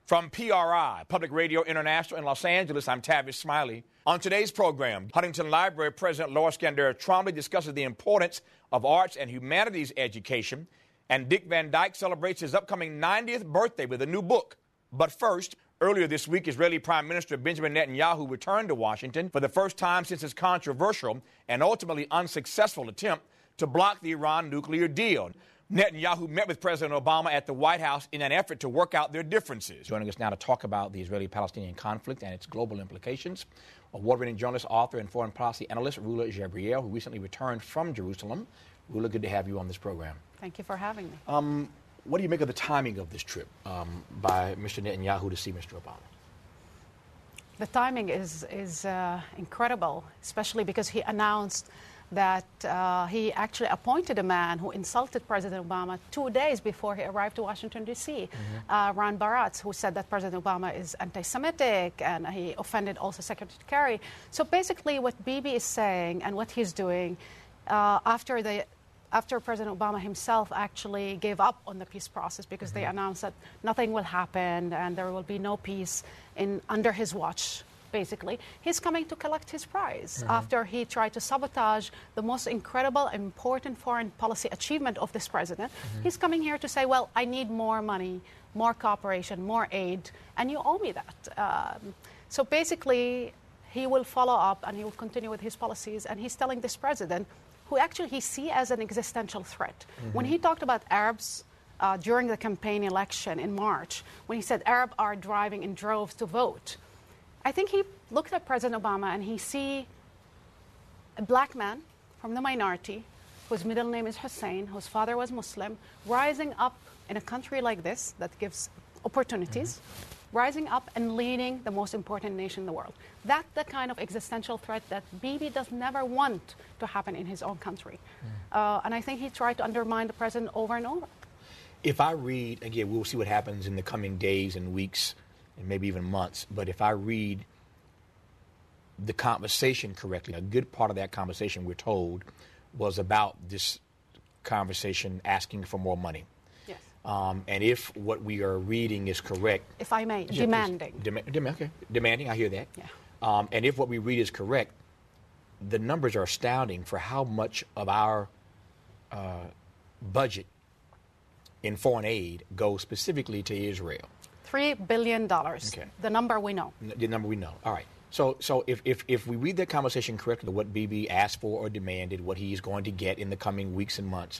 From PRI, Public Radio International in Los Angeles, I'm Tavis Smiley. On today's program, Huntington Library President Laura Scandera Trombley discusses the importance of arts and humanities education, and Dick Van Dyke celebrates his upcoming 90th birthday with a new book. But first, earlier this week, Israeli Prime Minister Benjamin Netanyahu returned to Washington for the first time since his controversial and ultimately unsuccessful attempt to block the Iran nuclear deal. Netanyahu met with President Obama at the White House in an effort to work out their differences. Joining us now to talk about the Israeli-Palestinian conflict and its global implications, award-winning journalist, author, and foreign policy analyst Rula Jabriel, who recently returned from Jerusalem. Rula, good to have you on this program. Thank you for having me. What do you make of the timing of this trip by Mr. Netanyahu to see Mr. Obama? The timing is incredible, especially because he announced that he actually appointed a man who insulted President Obama 2 days before he arrived to Washington, D.C., Ran Baratz, who said that President Obama is anti-Semitic, and he offended also Secretary Kerry. So basically what Bibi is saying and what he's doing after President Obama himself actually gave up on the peace process because they announced that nothing will happen and there will be no peace under his watch, basically, he's coming to collect his prize after he tried to sabotage the most incredible, important foreign policy achievement of this president. He's coming here to say, well, I need more money, more cooperation, more aid, and you owe me that. So basically, he will follow up and he will continue with his policies, and he's telling this president, who actually he sees as an existential threat. When he talked about Arabs during the campaign election in March, when he said Arabs are driving in droves to vote, I think he looked at President Obama and he see a black man from the minority, whose middle name is Hussein, whose father was Muslim, rising up in a country like this that gives opportunities, rising up and leading the most important nation in the world. That's the kind of existential threat that Bibi does never want to happen in his own country. And I think he tried to undermine the president over and over. If I read, again, we'll see what happens in the coming days and weeks and maybe even months, but if I read the conversation correctly, a good part of that conversation, we're told, was about this conversation asking for more money. Yes. And if what we are reading is correct... If I may, demanding. Okay, demanding, I hear that. Yeah. And if what we read is correct, the numbers are astounding for how much of our budget in foreign aid goes specifically to Israel. $3 billion, okay. The number we know. The number we know, all right. So if we read that conversation correctly, what Bibi asked for or demanded, what he's going to get in the coming weeks and months,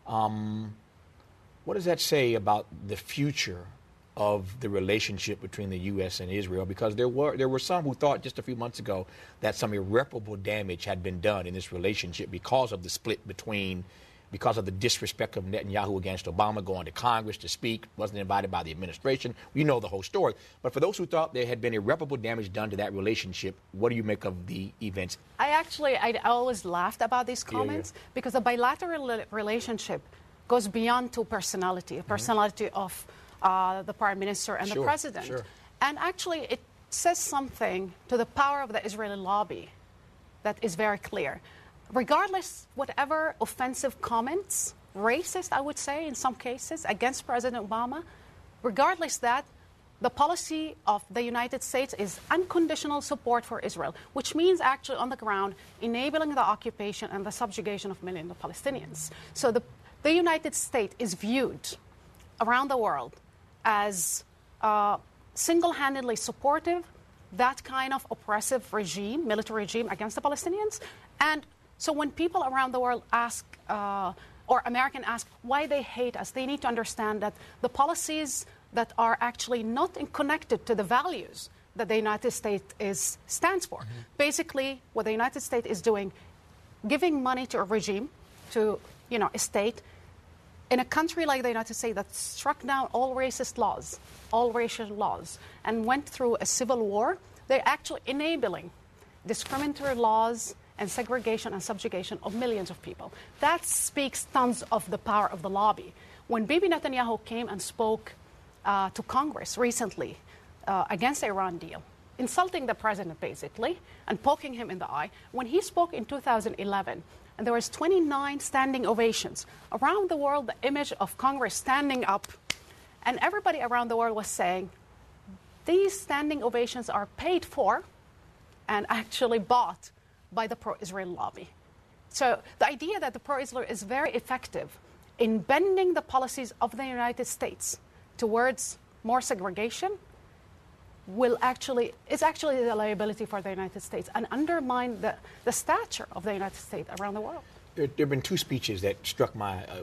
what does that say about the future of the relationship between the U.S. and Israel? Because there were some who thought just a few months ago that some irreparable damage had been done in this relationship because of the split because of the disrespect of Netanyahu against Obama, going to Congress to speak, wasn't invited by the administration. We know the whole story. But for those who thought there had been irreparable damage done to that relationship, what do you make of the events? I always laughed about these comments because the bilateral relationship goes beyond to personality, a personality of the prime minister and the president. Sure. And actually, it says something to the power of the Israeli lobby that is very clear. Regardless, whatever offensive comments, racist, I would say, in some cases, against President Obama, regardless that, the policy of the United States is unconditional support for Israel, which means actually on the ground enabling the occupation and the subjugation of millions of Palestinians. So the United States is viewed around the world as single-handedly supportive that kind of oppressive regime, military regime against the Palestinians. And so when people around the world ask, or Americans ask why they hate us, they need to understand that the policies that are actually not connected to the values that the United States stands for. Basically, what the United States is doing, giving money to a regime, to a state, in a country like the United States that struck down all racist laws, all racial laws, and went through a civil war, they're actually enabling discriminatory laws and segregation and subjugation of millions of people. That speaks tons of the power of the lobby. When Bibi Netanyahu came and spoke to Congress recently against the Iran deal, insulting the president basically and poking him in the eye, when he spoke in 2011, and there was 29 standing ovations around the world, the image of Congress standing up, and everybody around the world was saying, these standing ovations are paid for and actually bought by the pro-Israel lobby. So the idea that the pro-Israel is very effective in bending the policies of the United States towards more segregation is actually the liability for the United States and undermine the stature of the United States around the world. There have been two speeches that struck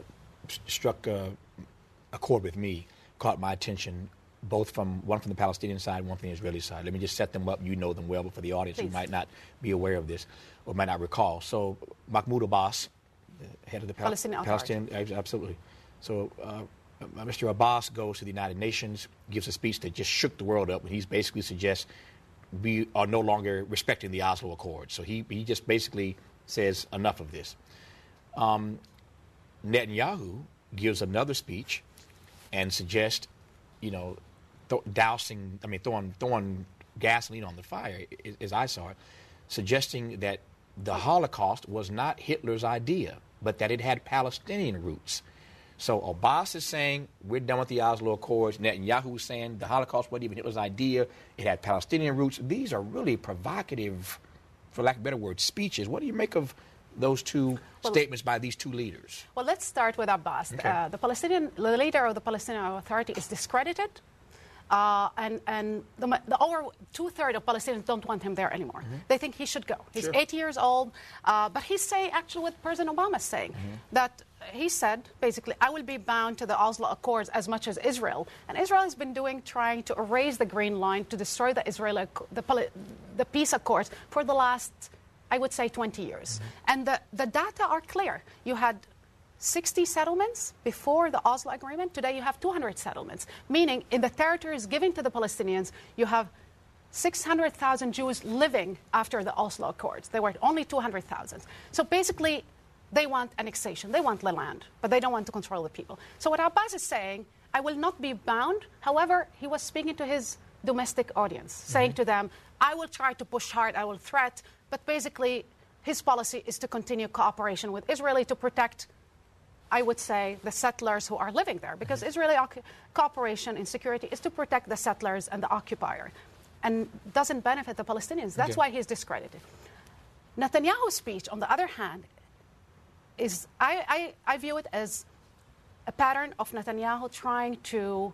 a chord with me, caught my attention, one from the Palestinian side, one from the Israeli side. Let me just set them up. You know them well, but for the audience who might not be aware of this or might not recall. So Mahmoud Abbas, the head of the Palestinian Authority. Absolutely. So Mr. Abbas goes to the United Nations, gives a speech that just shook the world up, and he basically suggests we are no longer respecting the Oslo Accords. So he just basically says enough of this. Netanyahu gives another speech and suggests, throwing gasoline on the fire, as I saw it, suggesting that the Holocaust was not Hitler's idea, but that it had Palestinian roots. So Abbas is saying we're done with the Oslo Accords. Netanyahu is saying the Holocaust wasn't even Hitler's idea. It had Palestinian roots. These are really provocative, for lack of a better word, speeches. What do you make of those two statements by these two leaders? Well, let's start with Abbas. Okay. The leader of the Palestinian Authority is discredited. And over two-thirds of Palestinians don't want him there anymore. Mm-hmm. They think he should go. He's 80 years old, but he's saying actually what President Obama is saying, that he said, basically, I will be bound to the Oslo Accords as much as Israel. And Israel has been trying to erase the Green Line, to destroy the peace accords for the last, I would say, 20 years. Mm-hmm. And the data are clear. You had 60 settlements before the Oslo Agreement. Today you have 200 settlements, meaning in the territories given to the Palestinians, you have 600,000 Jews living after the Oslo Accords. There were only 200,000. So basically, they want annexation. They want the land, but they don't want to control the people. So what Abbas is saying, I will not be bound. However, he was speaking to his domestic audience, saying to them, I will try to push hard, I will threat, but basically his policy is to continue cooperation with Israel to protect, I would say, the settlers who are living there, because Israeli cooperation in security is to protect the settlers and the occupier, and doesn't benefit the Palestinians. That's why he's discredited. Netanyahu's speech, on the other hand, is I view it as a pattern of Netanyahu trying to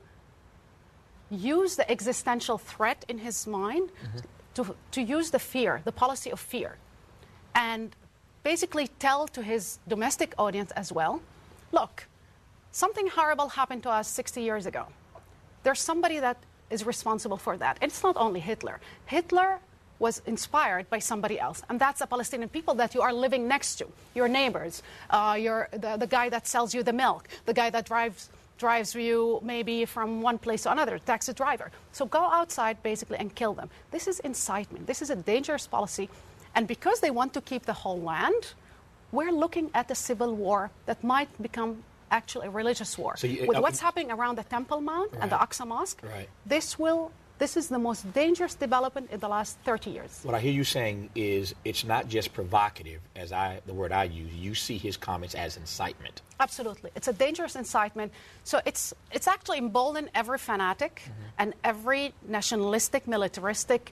use the existential threat in his mind to use the fear, the policy of fear, and basically tell to his domestic audience as well, look, something horrible happened to us 60 years ago. There's somebody that is responsible for that. And it's not only Hitler. Hitler was inspired by somebody else, and that's the Palestinian people that you are living next to, your neighbors, the guy that sells you the milk, the guy that drives you maybe from one place to another, taxi driver. So go outside, basically, and kill them. This is incitement. This is a dangerous policy. And because they want to keep the whole land, we're looking at a civil war that might become actually a religious war. So with what's happening around the Temple Mount and the Aqsa Mosque, this is the most dangerous development in the last 30 years. What I hear you saying is it's not just provocative, the word I use. You see his comments as incitement. Absolutely. It's a dangerous incitement. So it's actually emboldened every fanatic and every nationalistic, militaristic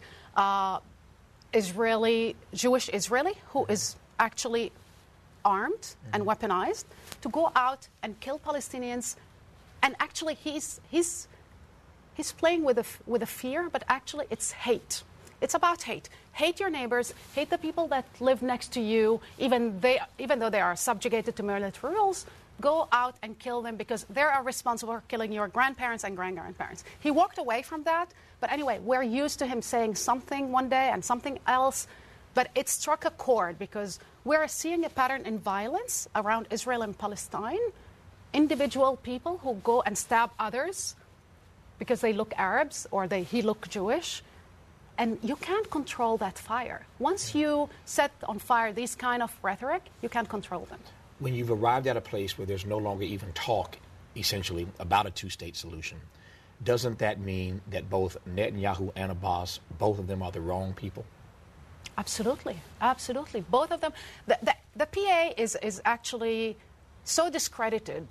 Jewish Israeli who is actually armed and weaponized to go out and kill Palestinians. And actually he's playing with a fear, but actually it's hate. It's about hate. Hate your neighbors, hate the people that live next to you, even though they are subjugated to military rules. Go out and kill them because they are responsible for killing your grandparents and grandparents. He walked away from that, but anyway, we're used to him saying something one day and something else, but it struck a chord because we're seeing a pattern in violence around Israel and Palestine. Individual people who go and stab others because they look Arabs or he look Jewish. And you can't control that fire. Once you set on fire these kind of rhetoric, you can't control them. When you've arrived at a place where there's no longer even talk, essentially, about a two-state solution, doesn't that mean that both Netanyahu and Abbas, both of them are the wrong people? Absolutely. Absolutely. Both of them. The PA is actually so discredited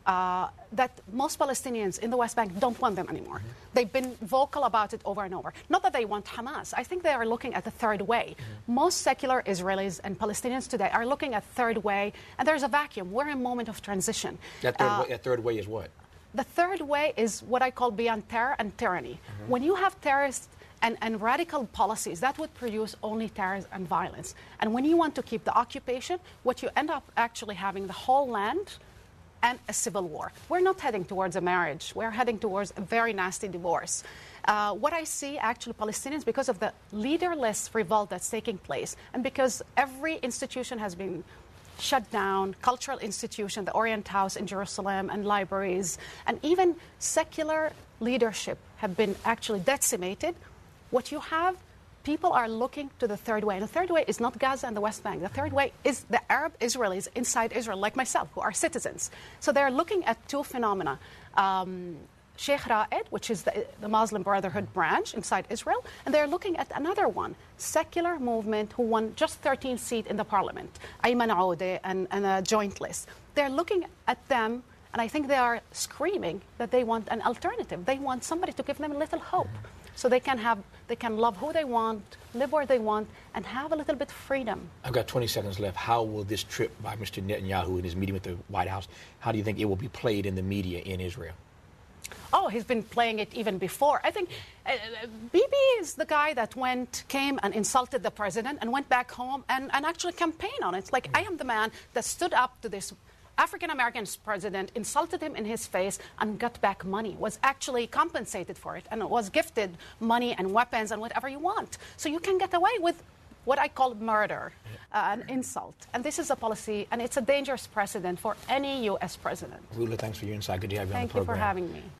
that most Palestinians in the West Bank don't want them anymore. They've been vocal about it over and over. Not that they want Hamas. I think they are looking at the third way. Most secular Israelis and Palestinians today are looking at third way, and there's a vacuum. We're in a moment of transition. That third way is what? The third way is what I call beyond terror and tyranny. When you have terrorists and radical policies, that would produce only terror and violence. And when you want to keep the occupation, what you end up actually having the whole land and a civil war. We're not heading towards a marriage. We're heading towards a very nasty divorce. What I see, actually, Palestinians, because of the leaderless revolt that's taking place, and because every institution has been shut down, cultural institution, the Orient House in Jerusalem, and libraries, and even secular leadership have been actually decimated, what you have, people are looking to the third way. And the third way is not Gaza and the West Bank. The third way is the Arab Israelis inside Israel, like myself, who are citizens. So they're looking at two phenomena. Sheikh Ra'ed, which is the Muslim Brotherhood branch inside Israel, and they're looking at another one, secular movement who won just 13 seats in the parliament, Ayman Aoudeh and a joint list. They're looking at them, and I think they are screaming that they want an alternative. They want somebody to give them a little hope. So they can love who they want, live where they want, and have a little bit of freedom. I've got 20 seconds left. How will this trip by Mr. Netanyahu in his meeting with the White House, how do you think it will be played in the media in Israel? Oh, he's been playing it even before. I think Bibi is the guy that came and insulted the president and went back home and actually campaigned on it. It's like, I am the man that stood up to this African-American president, insulted him in his face, and got back money, was actually compensated for it, and was gifted money and weapons and whatever you want. So you can get away with what I call murder, an insult. And this is a policy, and it's a dangerous precedent for any U.S. president. Rula, thanks for your insight. Good to have you on the program. Thank you for having me.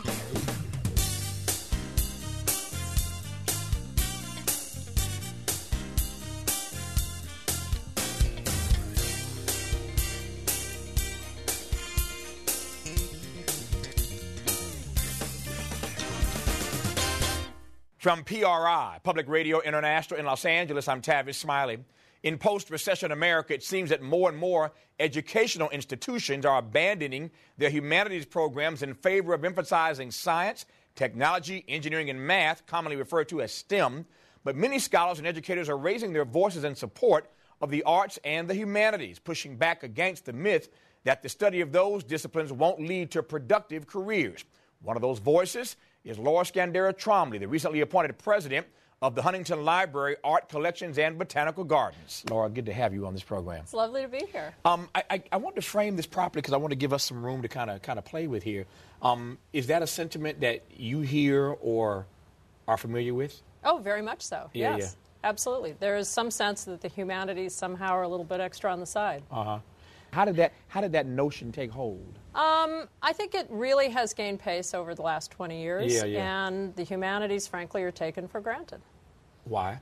From PRI, Public Radio International in Los Angeles, I'm Tavis Smiley. In post-recession America, it seems that more and more educational institutions are abandoning their humanities programs in favor of emphasizing science, technology, engineering, and math, commonly referred to as STEM. But many scholars and educators are raising their voices in support of the arts and the humanities, pushing back against the myth that the study of those disciplines won't lead to productive careers. One of those voices is Laura Skandera Trombley, the recently appointed president of the Huntington Library Art Collections and Botanical Gardens. Laura, good to have you on this program. It's lovely to be here. I want to frame this properly because I want to give us some room to kind of play with here. Is that a sentiment that you hear or are familiar with? Oh, very much so. Yeah, yes, absolutely. There is some sense that the humanities somehow are a little bit extra on the side. How did that notion take hold? I think it really has gained pace over the last 20 years, and the humanities, frankly, are taken for granted. Why?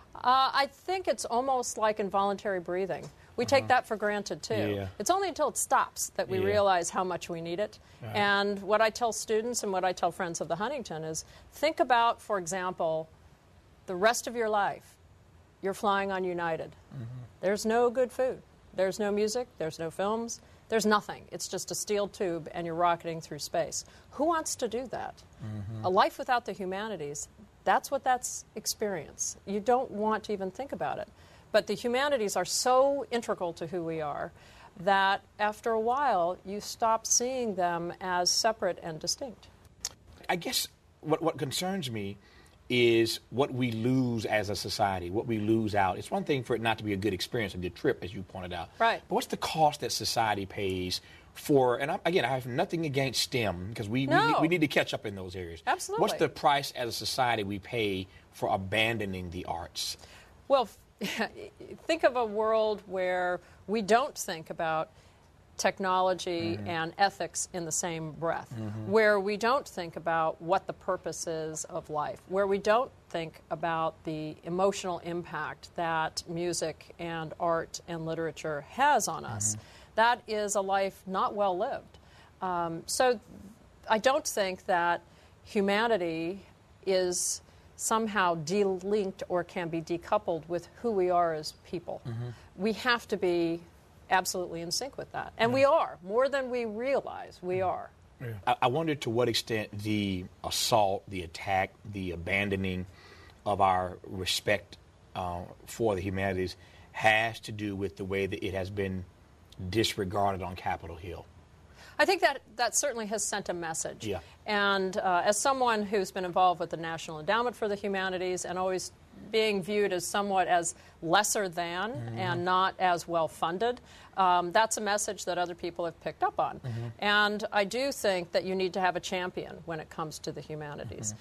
I think it's almost like involuntary breathing. We take that for granted, too. Yeah. It's only until it stops that we realize how much we need it. And what I tell students and what I tell friends of the Huntington is, think about, for example, the rest of your life. You're flying on United. There's no good food. There's no music. There's no films. There's nothing. It's just a steel tube, and you're rocketing through space. Who wants to do that? A life without the humanities, that's what that's experience. You don't want to even think about it. But the humanities are so integral to who we are that after a while, you stop seeing them as separate and distinct. I guess what concerns me is what we lose as a society, what we lose out. It's one thing for it not to be a good experience, a good trip, as you pointed out. Right. But what's the cost that society pays for, and I have nothing against STEM, because we need to catch up in those areas. Absolutely. What's the price as a society we pay for abandoning the arts? Well, think of a world where we don't think about technology and ethics in the same breath, where we don't think about what the purpose is of life, where we don't think about the emotional impact that music and art and literature has on us. That is a life not well lived. So I don't think that humanity is somehow delinked or can be decoupled with who we are as people. We have to be absolutely in sync with that. And we are, more than we realize, we are. Yeah. I wonder to what extent the assault, the attack, the abandoning of our respect for the humanities has to do with the way that it has been disregarded on Capitol Hill. I think that certainly has sent a message. Yeah. And as someone who's been involved with the National Endowment for the Humanities and always being viewed as somewhat as lesser than and not as well funded, that's a message that other people have picked up on. And I do think that you need to have a champion when it comes to the humanities.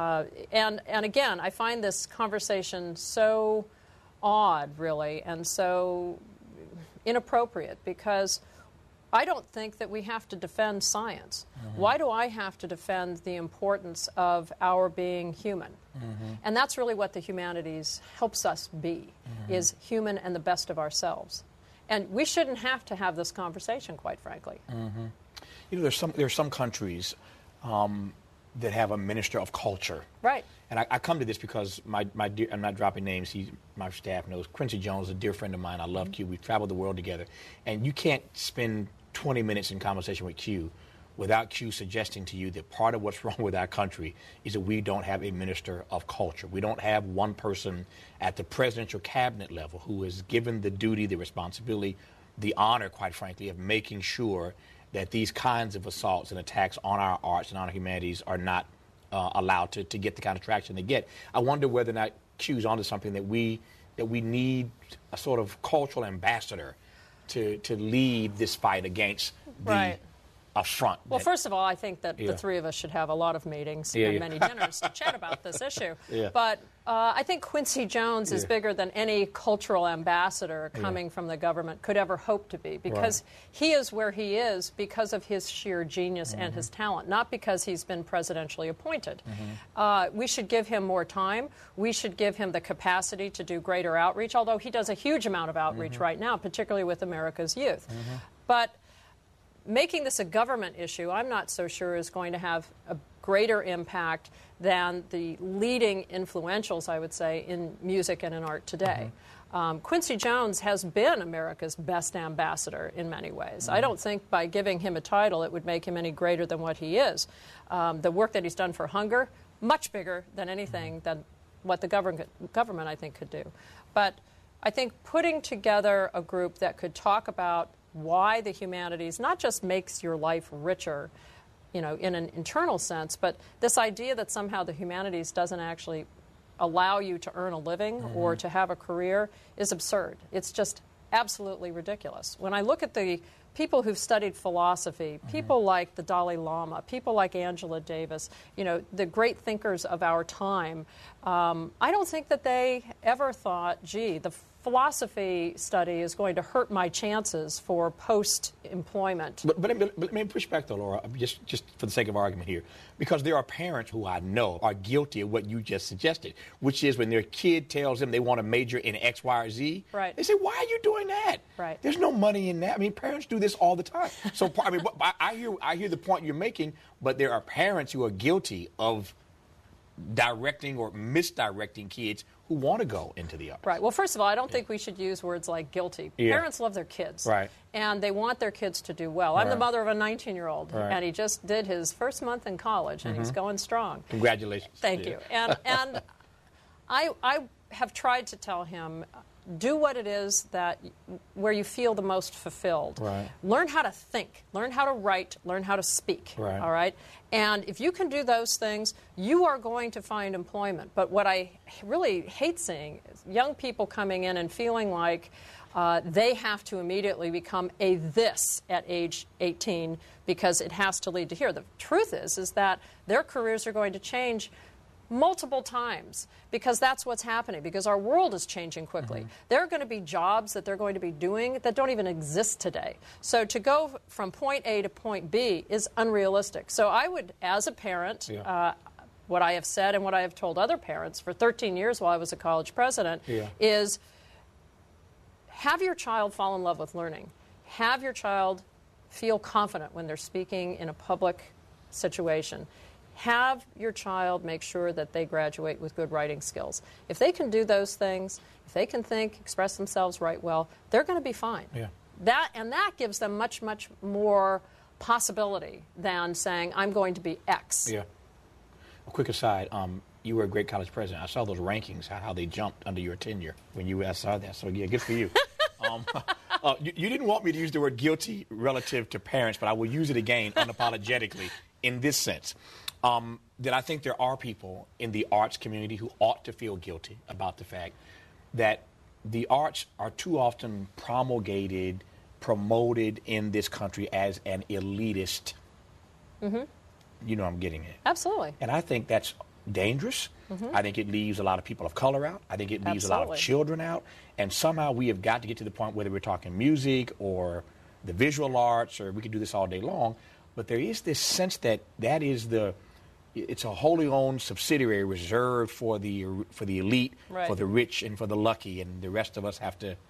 And again, I find this conversation so odd, really, and so inappropriate, because I don't think that we have to defend science. Why do I have to defend the importance of our being human? And that's really what the humanities helps us be, is human and the best of ourselves. And we shouldn't have to have this conversation, quite frankly. You know, there's some countries that have a minister of culture. Right. And I come to this because my dear, I'm not dropping names, my staff knows, Quincy Jones is a dear friend of mine. I love Q. We've traveled the world together. And you can't spend 20 minutes in conversation with Q without Q suggesting to you that part of what's wrong with our country is that we don't have a minister of culture. We don't have one person at the presidential cabinet level who is given the duty, the responsibility, the honor, quite frankly, of making sure that these kinds of assaults and attacks on our arts and on our humanities are not allowed to get the kind of traction they get. I wonder whether or not Q's onto something that we need a sort of cultural ambassador to lead this fight against the affront. Well, first of all, I think that the three of us should have a lot of meetings and many dinners to chat about this issue. But I think Quincy Jones is bigger than any cultural ambassador coming from the government could ever hope to be, because he is where he is because of his sheer genius and his talent, not because he's been presidentially appointed. We should give him more time. We should give him the capacity to do greater outreach, although he does a huge amount of outreach right now, particularly with America's youth. But making this a government issue, I'm not so sure is going to have a greater impact than the leading influentials, I would say, in music and in art today. Quincy Jones has been America's best ambassador in many ways. I don't think by giving him a title it would make him any greater than what he is. The work that he's done for hunger, much bigger than anything than what the government, I think, could do. But I think putting together a group that could talk about why the humanities not just makes your life richer, you know, in an internal sense, but this idea that somehow the humanities doesn't actually allow you to earn a living or to have a career is absurd. It's just absolutely ridiculous. When I look at the people who've studied philosophy, people like the Dalai Lama, people like Angela Davis, you know, the great thinkers of our time, I don't think that they ever thought, gee, the philosophy study is going to hurt my chances for post-employment. But let me push back, though, Laura, just for the sake of argument here, because there are parents who I know are guilty of what you just suggested, which is when their kid tells them they want to major in X, Y, or Z, they say, why are you doing that? There's no money in that. I mean, parents do this all the time. So, I mean, I hear the point you're making, but there are parents who are guilty of directing or misdirecting kids who want to go into the arts. Right. Well, first of all, I don't think we should use words like guilty. Parents love their kids. And they want their kids to do well. I'm the mother of a 19-year-old, and he just did his first month in college, and he's going strong. Congratulations. Thank you. And I have tried to tell him, do what it is that where you feel the most fulfilled. Learn how to think. Learn how to write. Learn how to speak. All right? And if you can do those things, you are going to find employment. But what I really hate seeing is young people coming in and feeling like they have to immediately become a this at age 18 because it has to lead to here. The truth is that their careers are going to change multiple times because that's what's happening, because our world is changing quickly. There are going to be jobs that they're going to be doing that don't even exist today. So to go from point A to point B is unrealistic. So I would, as a parent, what I have said and what I have told other parents for 13 years while I was a college president is have your child fall in love with learning. Have your child feel confident when they're speaking in a public situation. Have your child make sure that they graduate with good writing skills. If they can do those things, if they can think, express themselves, write well, they're going to be fine. That gives them much, much more possibility than saying, I'm going to be X. Yeah. A quick aside, you were a great college president. I saw those rankings, how they jumped under your tenure I saw that. So, yeah, good for you. You didn't want me to use the word guilty relative to parents, but I will use it again unapologetically in this sense. That I think there are people in the arts community who ought to feel guilty about the fact that the arts are too often promoted in this country as an elitist. Mm-hmm. You know I'm getting at. Absolutely. And I think that's dangerous. Mm-hmm. I think it leaves a lot of people of color out. I think it leaves a lot of children out. And somehow we have got to get to the point, whether we're talking music or the visual arts, or we could do this all day long, but there is this sense that it's a wholly owned subsidiary reserved for the elite, right, for the rich, and for the lucky, and the rest of us have to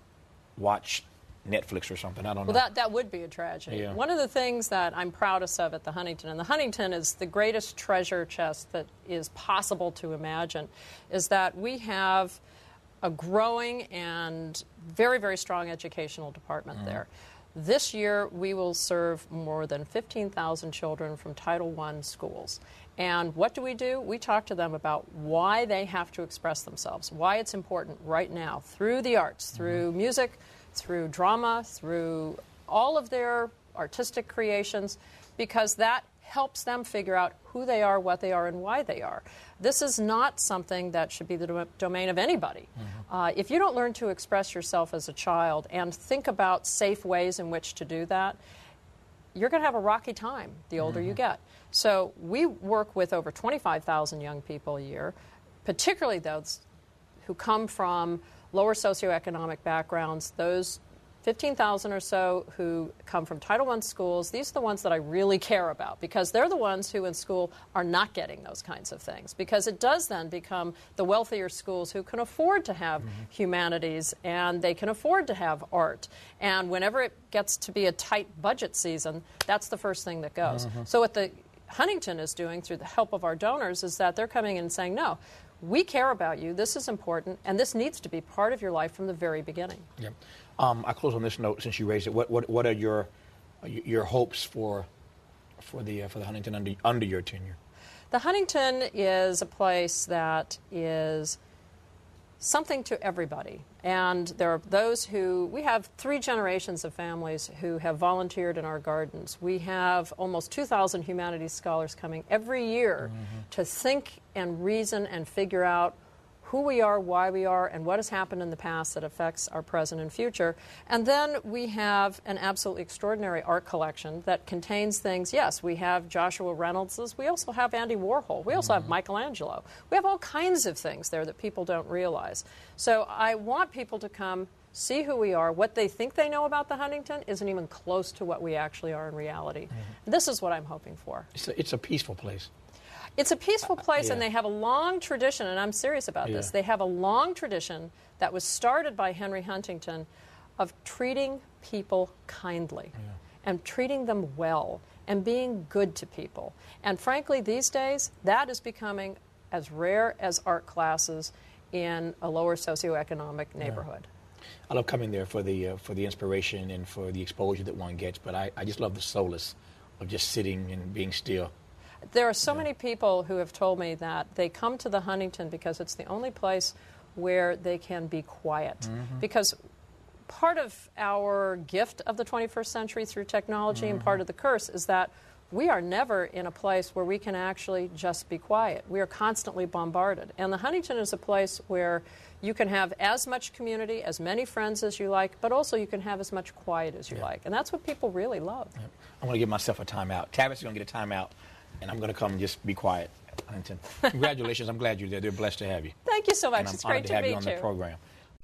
watch Netflix or something. I don't know. Well, that would be a tragedy. Yeah. One of the things that I'm proudest of at the Huntington, and the Huntington is the greatest treasure chest that is possible to imagine, is that we have a growing and very, very strong educational department there. This year, we will serve more than 15,000 children from Title I schools. And what do? We talk to them about why they have to express themselves, why it's important right now through the arts, through music, through drama, through all of their artistic creations, because that helps them figure out who they are, what they are, and why they are. This is not something that should be the domain of anybody. Mm-hmm. If you don't learn to express yourself as a child and think about safe ways in which to do that, you're going to have a rocky time the older you get. So we work with over 25,000 young people a year, particularly those who come from lower socioeconomic backgrounds, those 15,000 or so who come from Title I schools. These are the ones that I really care about, because they're the ones who in school are not getting those kinds of things, because it does then become the wealthier schools who can afford to have humanities, and they can afford to have art. And whenever it gets to be a tight budget season, that's the first thing that goes. So what the Huntington is doing through the help of our donors is that they're coming in and saying, no, we care about you, this is important, and this needs to be part of your life from the very beginning. Yeah. I close on this note since you raised it. What are your hopes for the Huntington under your tenure? The Huntington is a place that is something to everybody. And there are those we have 3 generations of families who have volunteered in our gardens. We have almost 2,000 humanities scholars coming every year to think and reason and figure out who we are, why we are, and what has happened in the past that affects our present and future. And then we have an absolutely extraordinary art collection that contains things. Yes, we have Joshua Reynolds's. We also have Andy Warhol. We also have Michelangelo. We have all kinds of things there that people don't realize. So I want people to come, see who we are. What they think they know about the Huntington isn't even close to what we actually are in reality. This is what I'm hoping for. It's a peaceful place. It's a peaceful place, and they have a long tradition, and I'm serious about this. They have a long tradition that was started by Henry Huntington of treating people kindly and treating them well and being good to people. And frankly, these days, that is becoming as rare as art classes in a lower socioeconomic neighborhood. I love coming there for the inspiration and for the exposure that one gets, but I just love the solace of just sitting and being still. There are so many people who have told me that they come to the Huntington because it's the only place where they can be quiet. Because part of our gift of the 21st century through technology and part of the curse is that we are never in a place where we can actually just be quiet. We are constantly bombarded. And the Huntington is a place where you can have as much community, as many friends as you like, but also you can have as much quiet as you like. And that's what people really love. I'm going to give myself a timeout. Tavis is going to get a timeout. And I'm going to come and just be quiet. Huntington. Congratulations. I'm glad you're there. They're blessed to have you. Thank you so much. And I'm it's great to have meet you on the program.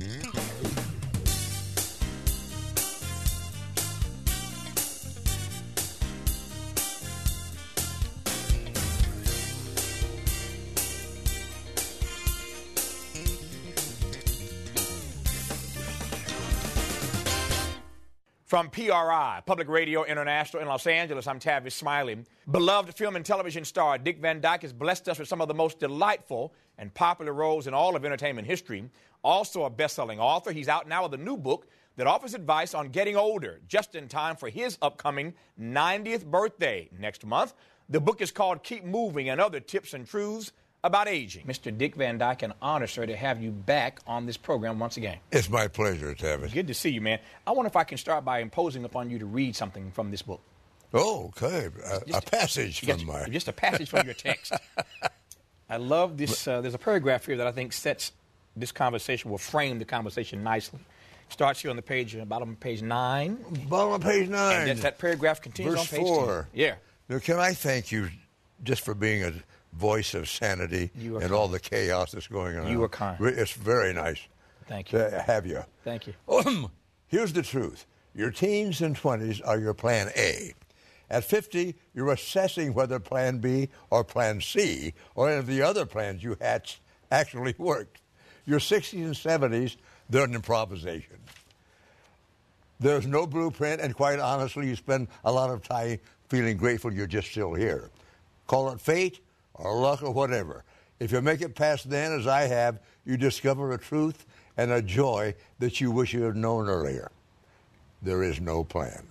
From PRI, Public Radio International in Los Angeles, I'm Tavis Smiley. Beloved film and television star Dick Van Dyke has blessed us with some of the most delightful and popular roles in all of entertainment history. Also a best-selling author, he's out now with a new book, that offers advice on getting older just in time for his upcoming 90th birthday next month. The book is called Keep Moving and Other Tips and Truths About Aging. Mr. Dick Van Dyke, an honor, sir, to have you back on this program once again. It's my pleasure, Tavis. Good to see you, man. I wonder if I can start by imposing upon you to read something from this book. Oh, okay. A passage from my... Just a passage from your text. I love this. There's a paragraph here that I think sets this conversation, will frame the conversation nicely. Starts here on the page, bottom of page 9. Bottom of page 9. And that paragraph continues Verse on page 4. 10. Yeah. Now, can I thank you just for being a voice of sanity and all the chaos that's going on? You were kind. It's very nice. Thank you. To have you. Thank you. Here's the truth. Your teens and 20s are your plan A. At 50, you're assessing whether plan B or plan C or any of the other plans you hatched actually worked. Your 60s and 70s, they're an improvisation. There's no blueprint, and quite honestly, you spend a lot of time feeling grateful you're just still here. Call it fate or luck or whatever. If you make it past then, as I have, you discover a truth and a joy that you wish you had known earlier. There is no plan.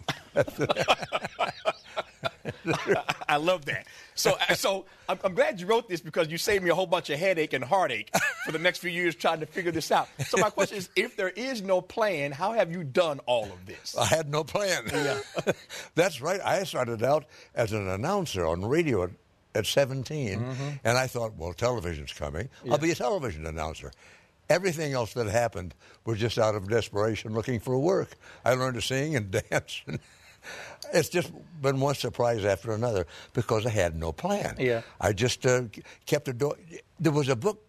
I love that. So I'm glad you wrote this, because you saved me a whole bunch of headache and heartache for the next few years trying to figure this out. So my question is, if there is no plan, how have you done all of this? I had no plan. Yeah. That's right. I started out as an announcer on radio at 17, and I thought, well, television's coming. Yeah. I'll be a television announcer. Everything else that happened was just out of desperation looking for work. I learned to sing and dance. It's just been one surprise after another because I had no plan. Yeah. I just kept a door. There was a book,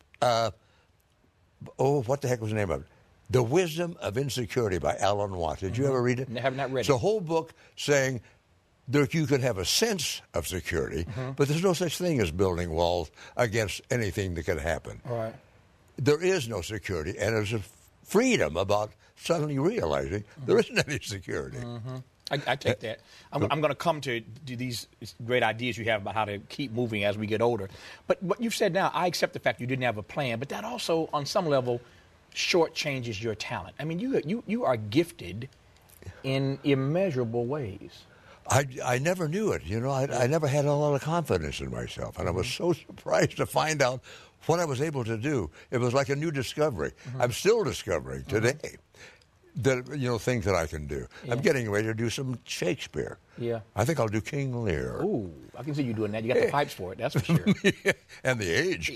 what the heck was the name of it? The Wisdom of Insecurity by Alan Watts. Did you ever read it? I have not read it. It's a whole book saying that you could have a sense of security, but there's no such thing as building walls against anything that could happen. Right. There is no security, and there's a freedom about suddenly realizing there isn't any security. I take that. I'm going to come to these great ideas you have about how to keep moving as we get older. But what you've said now, I accept the fact you didn't have a plan, but that also, on some level, shortchanges your talent. I mean, you are gifted in immeasurable ways. I never knew it. You know, I never had a lot of confidence in myself, and I was so surprised to find out what I was able to do. It was like a new discovery. I'm still discovering today. Things that I can do. Yeah. I'm getting ready to do some Shakespeare. Yeah. I think I'll do King Lear. Ooh, I can see you doing that. You got the pipes for it, that's for sure. And the age.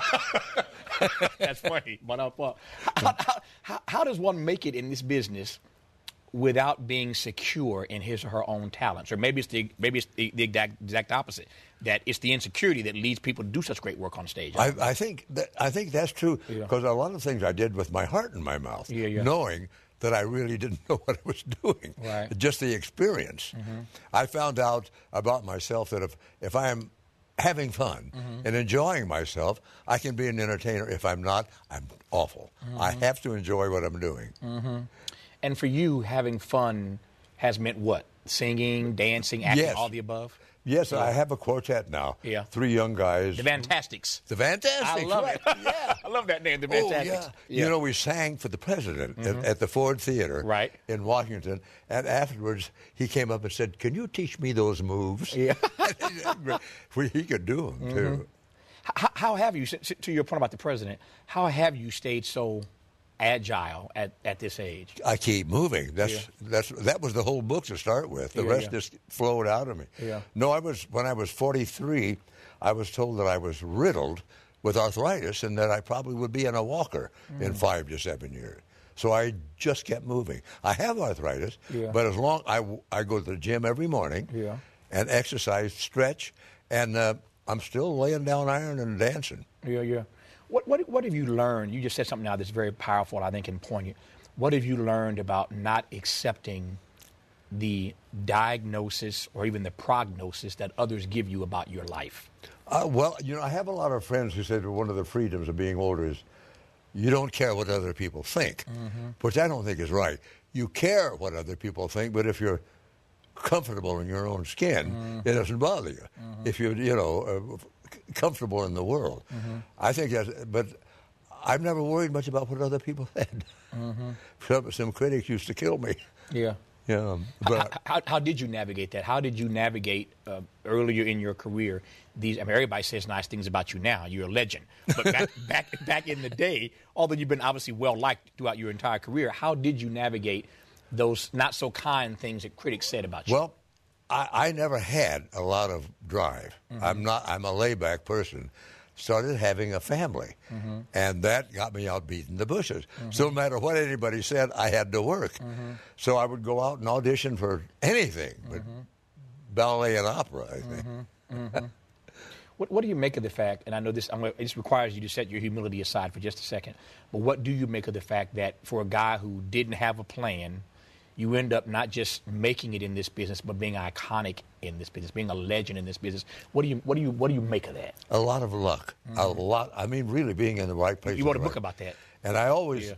That's funny. But how does one make it in this business without being secure in his or her own talents? Or maybe it's the exact opposite. That it's the insecurity that leads people to do such great work on stage. I think that's true, because a lot of things I did with my heart in my mouth, knowing that I really didn't know what I was doing. Right. Just the experience. I found out about myself that if I am having fun and enjoying myself, I can be an entertainer. If I'm not, I'm awful. I have to enjoy what I'm doing. And for you, having fun has meant what? Singing, dancing, acting, all the above? Yes, I have a quartet now. Yeah. 3 young guys. The Fantastics. The Fantastics. I love it. Yeah. I love that name, the Fantastics. Yeah. You know, we sang for the president at the Ford Theater in Washington, and afterwards he came up and said, "Can you teach me those moves?" Yeah. He could do them, too. How have you, to your point about the president, how have you stayed so agile at this age? I keep moving. That was the whole book to start with. The rest just flowed out of me. Yeah. No, when I was 43, I was told that I was riddled with arthritis and that I probably would be in a walker in 5 to 7 years. So I just kept moving. I have arthritis, but as long I go to the gym every morning and exercise, stretch, and I'm still laying down iron and dancing. Yeah. What have you learned? You just said something now that's very powerful, I think, and poignant. What have you learned about not accepting the diagnosis or even the prognosis that others give you about your life? Well, I have a lot of friends who said one of the freedoms of being older is you don't care what other people think, which I don't think is right. You care what other people think, but if you're comfortable in your own skin, it doesn't bother you. If you're, comfortable in the world. I think but I've never worried much about what other people said. Some critics used to kill me. Yeah. Yeah, but How did you navigate that? How did you navigate earlier in your career? Everybody says nice things about you now. You're a legend. But back in the day, although you've been obviously well liked throughout your entire career, how did you navigate those not so kind things that critics said about you? Well, I never had a lot of drive. I'm a layback person. Started having a family, and that got me out beating the bushes. So no matter what anybody said, I had to work. So I would go out and audition for anything, but ballet and opera, I think. What do you make of the fact, and I know this requires you to set your humility aside for just a second, but what do you make of the fact that for a guy who didn't have a plan, you end up not just making it in this business, but being iconic in this business, being a legend in this business? What do you make of that? A lot of luck. A lot. I mean, really being in the right place. You wrote a book about that. And I always,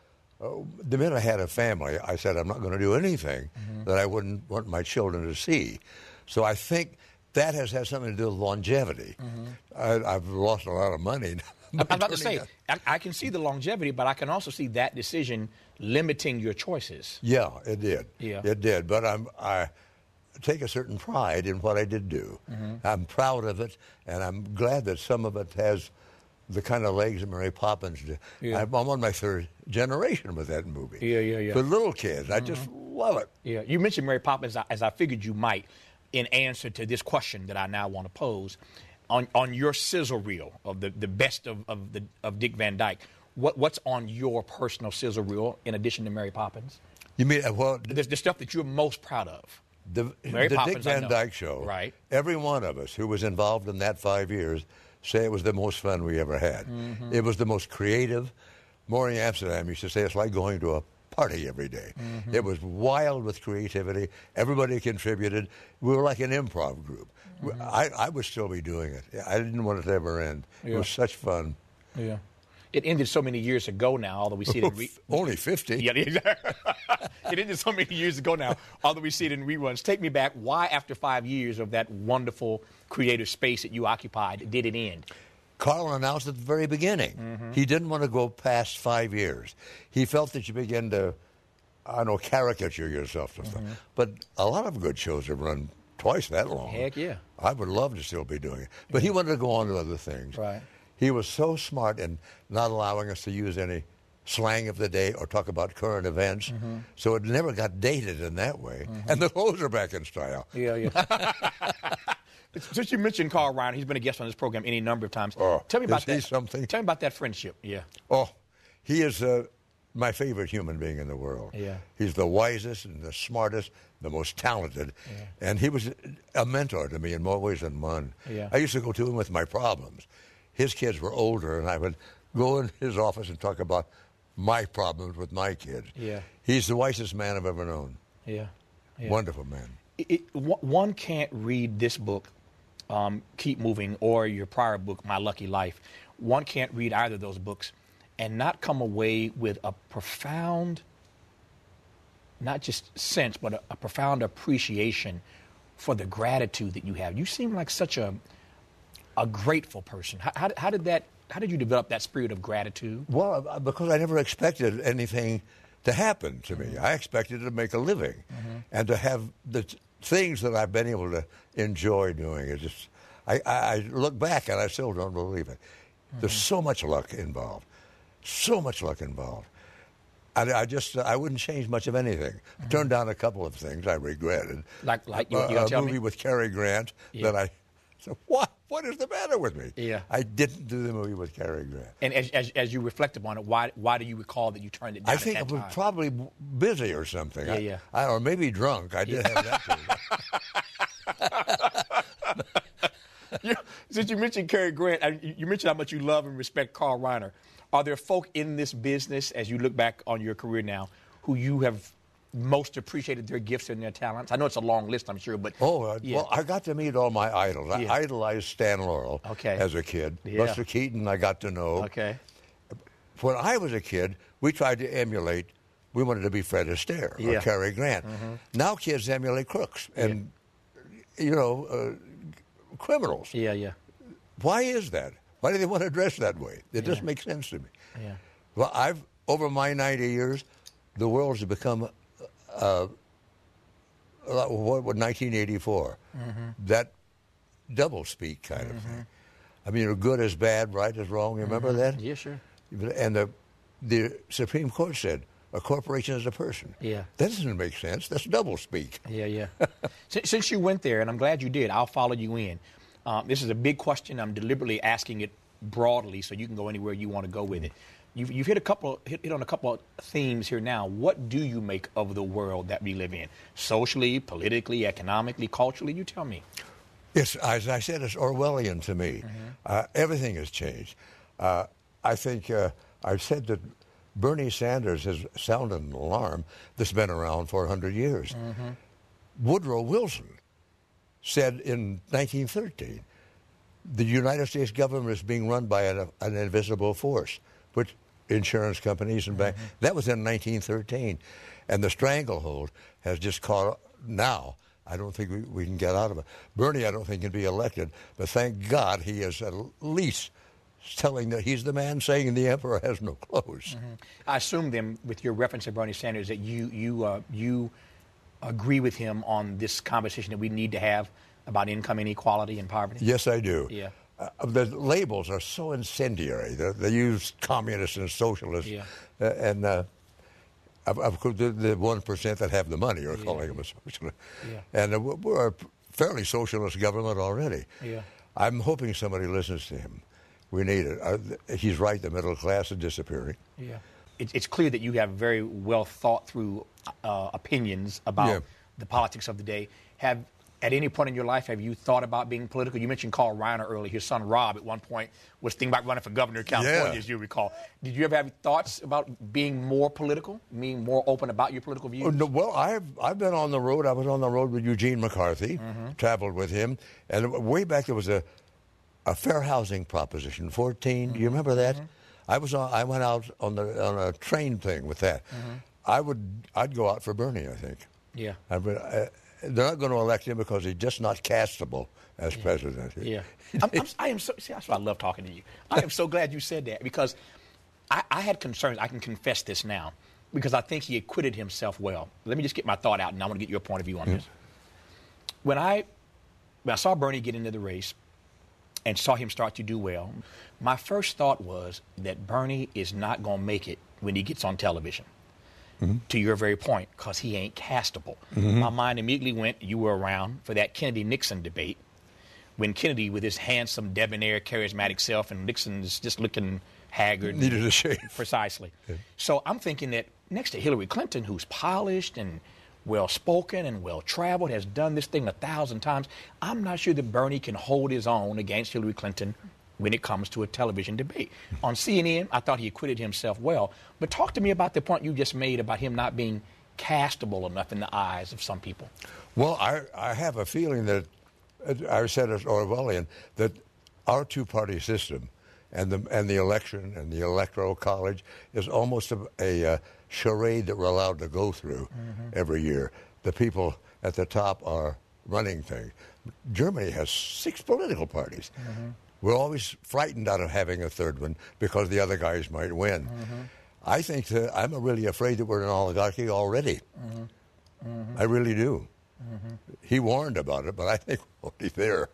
the minute I had a family, I said I'm not going to do anything that I wouldn't want my children to see. So I think that has had something to do with longevity. I've lost a lot of money. I'm about to say, I can see the longevity, but I can also see that decision limiting your choices. Yeah, it did. Yeah. It did. But I take a certain pride in what I did do. I'm proud of it, and I'm glad that some of it has the kind of legs that Mary Poppins did. Yeah. I'm on my third generation with that movie. Yeah. For little kids. I just love it. Yeah. You mentioned Mary Poppins, as I figured you might, in answer to this question that I now want to pose. On your sizzle reel of the best of Dick Van Dyke, what's on your personal sizzle reel in addition to Mary Poppins? You mean, well, the stuff that you're most proud of. The Poppins, Dick Van Dyke Show, right? Every one of us who was involved in that 5 years say it was the most fun we ever had. It was the most creative. Maureen Amsterdam used to say it's like going to a party every day. It was wild with creativity. Everybody contributed. We were like an improv group. I would still be doing it. I didn't want it to ever end. It was such fun. Yeah. It ended so many years ago now, although we see it in only 50. Yeah, exactly. It ended so many years ago now, although we see it in reruns. Take me back. Why, after 5 years of that wonderful creative space that you occupied, did it end? Carl announced at the very beginning he didn't want to go past 5 years. He felt that you begin to, caricature yourself. But a lot of good shows have run twice that long. Heck yeah. I would love to still be doing it. But he wanted to go on to other things. Right. He was so smart in not allowing us to use any slang of the day or talk about current events. So it never got dated in that way. And the clothes are back in style. Yeah. Since you mentioned Carl Reiner, he's been a guest on this program any number of times. Tell me about that. Something? Tell me about that friendship. Yeah. Oh, he is my favorite human being in the world. Yeah. He's the wisest and the smartest, the most talented. Yeah. And he was a mentor to me in more ways than one. Yeah. I used to go to him with my problems. His kids were older, and I would go in his office and talk about my problems with my kids. Yeah. He's the wisest man I've ever known. Yeah. Wonderful man. One can't read this book, Keep Moving, or your prior book, My Lucky Life. One can't read either of those books and not come away with a profound, not just sense, but a profound appreciation for the gratitude that you have. You seem like such a grateful person. How did you develop that spirit of gratitude? Well, because I never expected anything to happen to me. I expected to make a living and to have the things that I've been able to enjoy doing. It just, I look back and I still don't believe it. There's so much luck involved. So much luck involved. I wouldn't change much of anything. I turned down a couple of things I regretted. Like you a tell movie me? with Cary Grant that I said, what is the matter with me? Yeah. I didn't do the movie with Cary Grant. And as you reflect upon it, why do you recall that you turned it down? I think I was probably busy or something. Yeah. I don't know, maybe drunk. I did have that too. Since you mentioned Cary Grant, you mentioned how much you love and respect Carl Reiner. Are there folk in this business, as you look back on your career now, who you have most appreciated their gifts and their talents? I know it's a long list, I'm sure, but... Well, I got to meet all my idols. I idolized Stan Laurel as a kid. Yeah. Buster Keaton, I got to know. Okay. When I was a kid, we tried to emulate, we wanted to be Fred Astaire or Cary Grant. Now kids emulate crooks and, criminals. Yeah. Why is that? Why do they want to dress that way? It doesn't make sense to me. Yeah. Well, over my 90 years, the world has become 1984. That double-speak kind of thing. I mean, good is bad, right is wrong. You remember that? Yeah, sure. And the Supreme Court said a corporation is a person. Yeah. That doesn't make sense. That's double-speak. Yeah. Since you went there, and I'm glad you did, I'll follow you in. This is a big question. I'm deliberately asking it broadly so you can go anywhere you want to go with it. You've hit on a couple of themes here now. What do you make of the world that we live in? Socially, politically, economically, culturally? You tell me. Yes, as I said, it's Orwellian to me. Everything has changed. I think I've said that Bernie Sanders has sounded an alarm that's been around for 100 years. Woodrow Wilson said in 1913, the United States government is being run by an invisible force, which insurance companies and banks. That was in 1913. And the stranglehold has just caught now. I don't think we can get out of it. Bernie, I don't think, can be elected, but thank God he is at least telling that he's the man saying the emperor has no clothes. I assume then, with your reference to Bernie Sanders, that you agree with him on this conversation that we need to have about income inequality and poverty? Yes, I do. Yeah. The labels are so incendiary. They use communists and socialists, and of course the 1% that have the money are calling them a socialist. And we're a fairly socialist government already. I'm hoping somebody listens to him. We need it. He's right. The middle class is disappearing. It's clear that you have very well thought through opinions about the politics of the day. At any point in your life, have you thought about being political? You mentioned Carl Reiner earlier. His son Rob, at one point, was thinking about running for governor of California, as you recall. Did you ever have thoughts about being more political, being more open about your political views? No, well, I've been on the road. I was on the road with Eugene McCarthy, traveled with him. And way back there was a fair housing proposition, 14. Do you remember that? I went out on a train thing with that. I'd go out for Bernie, I think. They're not going to elect him because he's just not castable as president. I am so. See, that's why I love talking to you. I am so glad you said that because I had concerns. I can confess this now because I think he acquitted himself well. Let me just get my thought out, and I want to get your point of view on this. When I saw Bernie get into the race and saw him start to do well, my first thought was that Bernie is not going to make it when he gets on television. To your very point, because he ain't castable. My mind immediately went, you were around for that Kennedy-Nixon debate, when Kennedy, with his handsome, debonair, charismatic self, and Nixon's just looking haggard. Needed a shave. Precisely. So I'm thinking that next to Hillary Clinton, who's polished and well-spoken and well-traveled, has done this thing 1,000 times, I'm not sure that Bernie can hold his own against Hillary Clinton when it comes to a television debate. On CNN, I thought he acquitted himself well. But talk to me about the point you just made about him not being castable enough in the eyes of some people. Well, I have a feeling that, I said as Orwellian, that our two-party system and the election and the electoral college is almost a charade that we're allowed to go through every year. The people at the top are running things. Germany has 6 political parties. We're always frightened out of having a third one because the other guys might win. I think that I'm really afraid that we're an oligarchy already. I really do. He warned about it, but I think we're already there.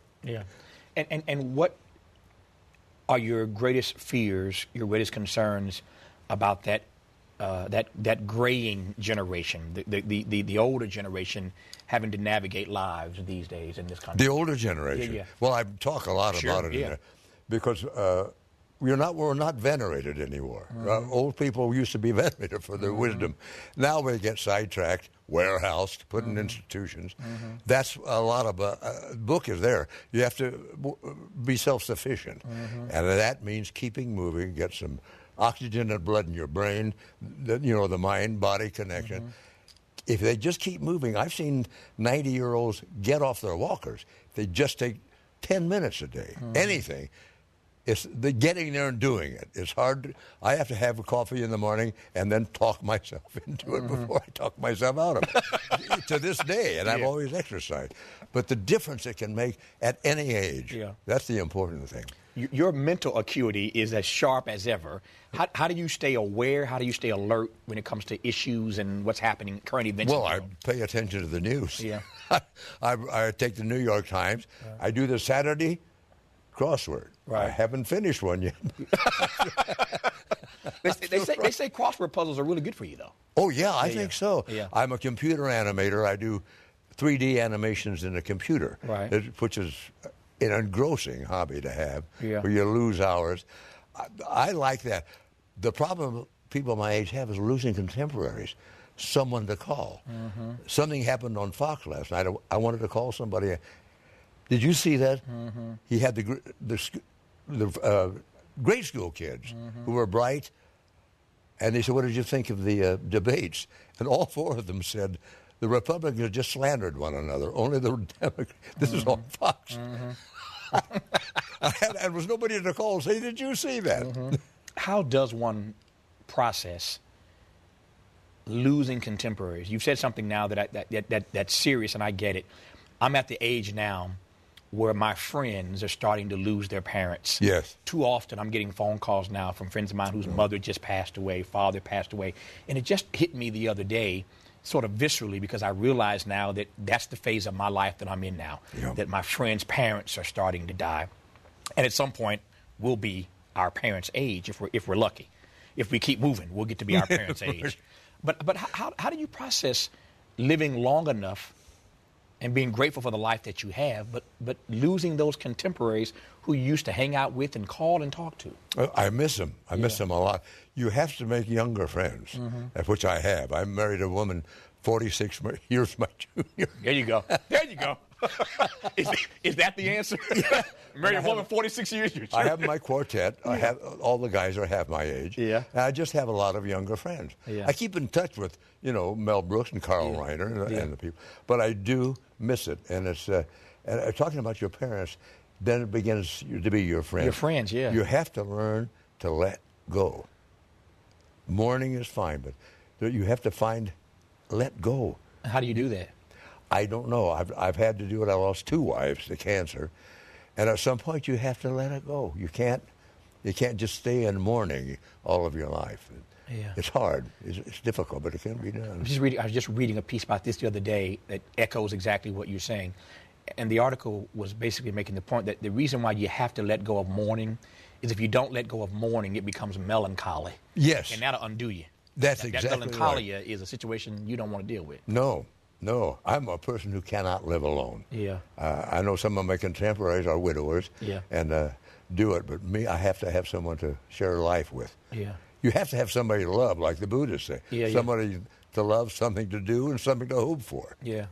And what are your greatest fears, your greatest concerns about that graying generation, the older generation having to navigate lives these days in this country? The older generation. Well, I talk a lot about it in there because we're not venerated anymore. Old people used to be venerated for their wisdom. Now they get sidetracked, warehoused, put in institutions. That's a lot of book is there. You have to be self-sufficient, and that means keeping moving, get some oxygen and blood in your brain, the mind-body connection. If they just keep moving, I've seen 90-year-olds get off their walkers. They just take 10 minutes a day, anything. It's the getting there and doing it. It's hard. I have to have a coffee in the morning and then talk myself into it before I talk myself out of it. To this day, and I've always exercised. But the difference it can make at any age, that's the important thing. Your mental acuity is as sharp as ever. How do you stay aware? How do you stay alert when it comes to issues and what's happening, current events? Well, I pay attention to the news. Yeah. I take the New York Times. I do the Saturday crossword. Right. I haven't finished one yet. they say crossword puzzles are really good for you, though. Oh, yeah, I think so. Yeah. I'm a computer animator. I do 3D animations in a computer, which is an engrossing hobby to have, where you lose hours. I like that. The problem people my age have is losing contemporaries, someone to call. Mm-hmm. Something happened on Fox last night. I wanted to call somebody. Did you see that? Mm-hmm. He had the grade school kids who were bright, and they said, "What did you think of the debates?" And all four of them said, "The Republicans just slandered one another. Only the Democrats." This is on Fox. And there was nobody to call and say, "Did you see that?" How does one process losing contemporaries? You've said something now that's serious, and I get it. I'm at the age now where my friends are starting to lose their parents. Yes. Too often I'm getting phone calls now from friends of mine whose mother just passed away, father passed away. And it just hit me the other day, sort of viscerally, because I realize now that that's the phase of my life that I'm in now, that my friends' parents are starting to die. And at some point, we'll be our parents' age if we're lucky. If we keep moving, we'll get to be our parents' age. But how do you process living long enough and being grateful for the life that you have, but losing those contemporaries who you used to hang out with and call and talk to? I miss them. I miss them a lot. You have to make younger friends, which I have. I married a woman 46 years my junior. There you go. There you go. Is that the answer? Married a woman 46 years your junior. I have my quartet. I have all the guys are half my age. Yeah. And I just have a lot of younger friends. Yeah. I keep in touch with, Mel Brooks and Carl Reiner and the people. But I do miss it. And it's and talking about your parents, then it begins to be your friends. Your friends, yeah. You have to learn to let go. Mourning is fine, but you have to let go. How do you do that? I don't know. I've had to do it. I lost 2 wives to cancer. And at some point, you have to let it go. You can't just stay in mourning all of your life. Yeah. It's hard. It's difficult, but it can be done. I was just reading a piece about this the other day that echoes exactly what you're saying. And the article was basically making the point that the reason why you have to let go of mourning is if you don't let go of mourning, it becomes melancholy. Yes. And that'll undo you. That's exactly that melancholia right. is a situation you don't want to deal with. No. I'm a person who cannot live alone. Yeah. I know some of my contemporaries are widowers and do it, but me, I have to have someone to share life with. Yeah. You have to have somebody to love, like the Buddhists say. Somebody to love, something to do, and something to hope for. Yeah.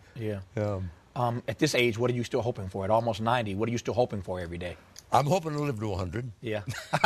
At this age, what are you still hoping for? At almost 90, what are you still hoping for every day? I'm hoping to live to 100. Yeah.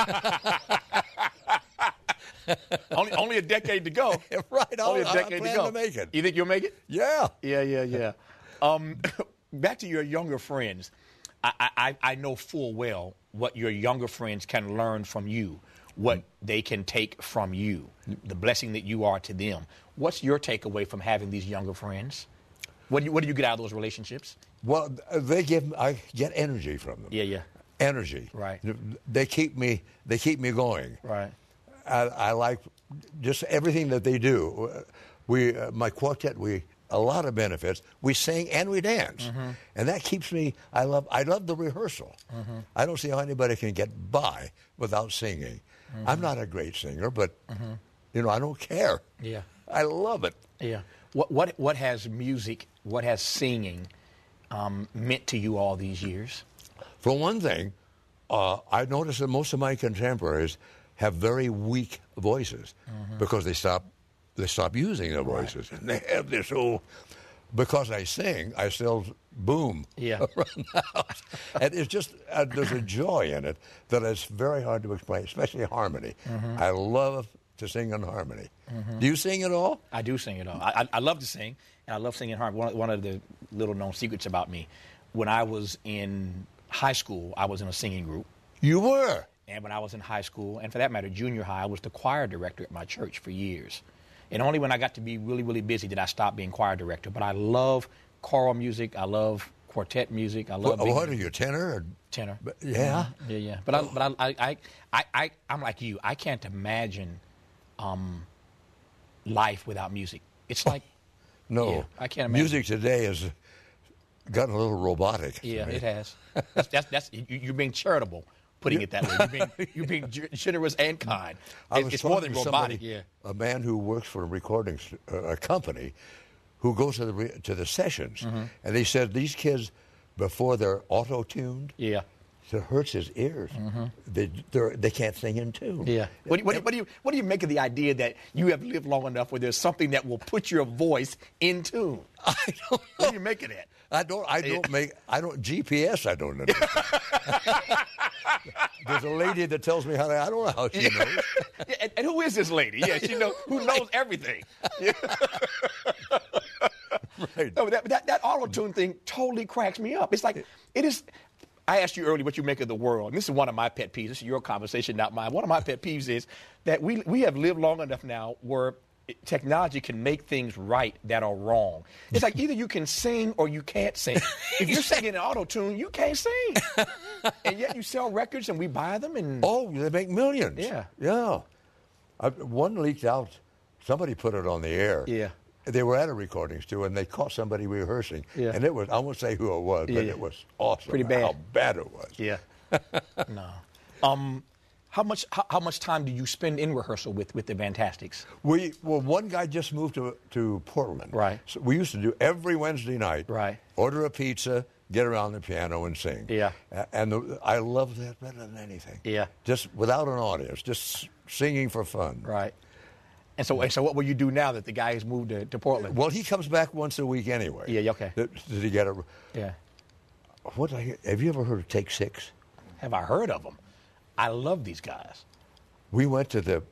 only a decade to go. Right. Only a decade I plan to make it. You think you'll make it? Yeah. Yeah. Back to your younger friends. I know full well what your younger friends can learn from you, what they can take from you, the blessing that you are to them. What's your takeaway from having these younger friends? What do you get out of those relationships? Well, I get energy from them. Yeah. Energy. Right. They keep me going. Right. I like just everything that they do. My quartet, a lot of benefits. We sing and we dance, and that keeps me. I love the rehearsal. I don't see how anybody can get by without singing. I'm not a great singer, but I don't care. Yeah, I love it. Yeah. What has music? What has singing meant to you all these years? For one thing, I noticed that most of my contemporaries have very weak voices because they stop using their voices. Right. And they have this because I sing, I still boom around the house. And it's just, there's a joy in it that is very hard to explain, especially harmony. I love to sing in harmony. Do you sing at all? I do sing at all. I love to sing, and I love singing harmony. One of the little-known secrets about me, when I was in high school, I was in a singing group. You were? And when I was in high school, and for that matter, junior high, I was the choir director at my church for years. And only when I got to be really, really busy did I stop being choir director. But I love choral music. I love quartet music. I love. What are you, tenor? Or? Tenor. Yeah. Yeah. But I'm like you. I can't imagine life without music. It's like no. Yeah, I can't imagine. Music today has gotten a little robotic. Yeah, it has. That's you're being charitable, putting it that way. You're being generous and kind. It's more than robotic. Yeah. A man who works for a recording company, who goes to the sessions, and they said these kids, before they're auto-tuned, yeah, it hurts his ears. They can't sing in tune. Yeah. What do you make of the idea that you have lived long enough where there's something that will put your voice in tune? I don't know. What do you make of that? I don't GPS. I don't know. There's a lady that tells me how to. I don't know how she knows. Yeah, and who is this lady? Yeah, she knows. Who knows everything? Yeah. Right. No, that auto-tune thing totally cracks me up. It's like it is. I asked you earlier what you make of the world, and this is one of my pet peeves. This is your conversation, not mine. One of my pet peeves is that we have lived long enough now where technology can make things right that are wrong. It's like either you can sing or you can't sing. If you're singing in auto-tune, you can't sing. And yet you sell records and we buy them. And they make millions. Yeah. Yeah. One leaked out. Somebody put it on the air. Yeah. They were at a recording studio, and they caught somebody rehearsing. Yeah. And it was, I won't say who it was, but it was awesome. Pretty bad. How bad it was. Yeah. No. How much time do you spend in rehearsal with the Fantastics? One guy just moved to Portland. Right. So we used to do every Wednesday night. Right. Order a pizza, get around the piano and sing. Yeah. And I love that better than anything. Yeah. Just without an audience, just singing for fun. Right. And so what will you do now that the guy has moved to Portland? Well, he comes back once a week anyway. Yeah, okay. Did he get a... Yeah. Have you ever heard of Take Six? Have I heard of them? I love these guys. We went to the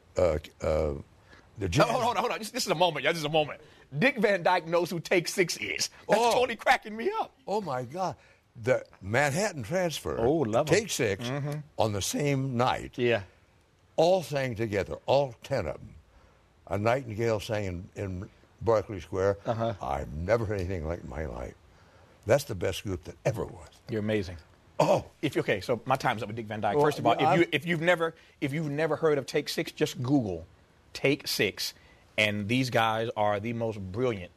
jazz... Hold on. This is a moment. Yeah, this is a moment. Dick Van Dyke knows who Take Six is. That's totally cracking me up. Oh, my God. The Manhattan Transfer. Oh, love them. Take Six on the same night. Yeah. All sang together, all 10 of them. A Nightingale sang in Berkeley Square. I've never heard anything like my life. That's the best group that ever was. You're amazing. Oh, So my time's up with Dick Van Dyke. First of all, if you've never heard of Take Six, just Google Take Six, and these guys are the most brilliant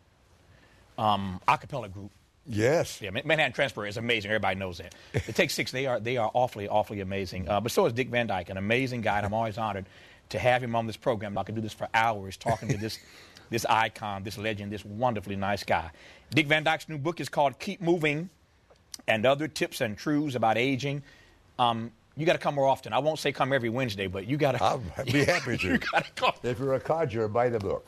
a cappella group. Yes. Yeah, Manhattan Transfer is amazing. Everybody knows that. The Take Six, they are awfully amazing. But so is Dick Van Dyke, an amazing guy, and I'm always honored to have him on this program. I could do this for hours talking to this icon, this legend, this wonderfully nice guy. Dick Van Dyke's new book is called Keep Moving and Other Tips and Truths About Aging. You got to come more often. I won't say come every Wednesday, but you got to. I'll be happy to. You got to come. If you're a codger, buy the book.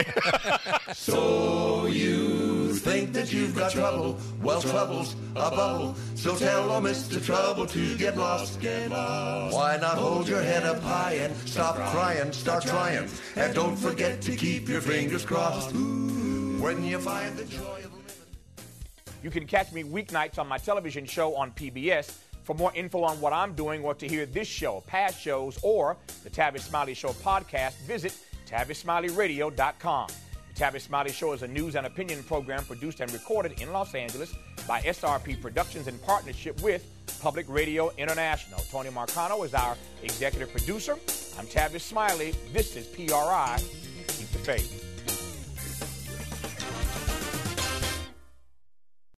So you think that you've got trouble? Well, trouble's a bubble. So tell Mr. Trouble to get lost. Why not hold your head up high and stop crying, start trying, and don't forget to keep your fingers crossed when you find the joy of living. You can catch me weeknights on my television show on PBS. For more info on what I'm doing or to hear this show, past shows, or the Tavis Smiley Show podcast, visit TavisSmileyRadio.com. The Tavis Smiley Show is a news and opinion program produced and recorded in Los Angeles by SRP Productions in partnership with Public Radio International. Tony Marcano is our executive producer. I'm Tavis Smiley. This is PRI. Keep the faith.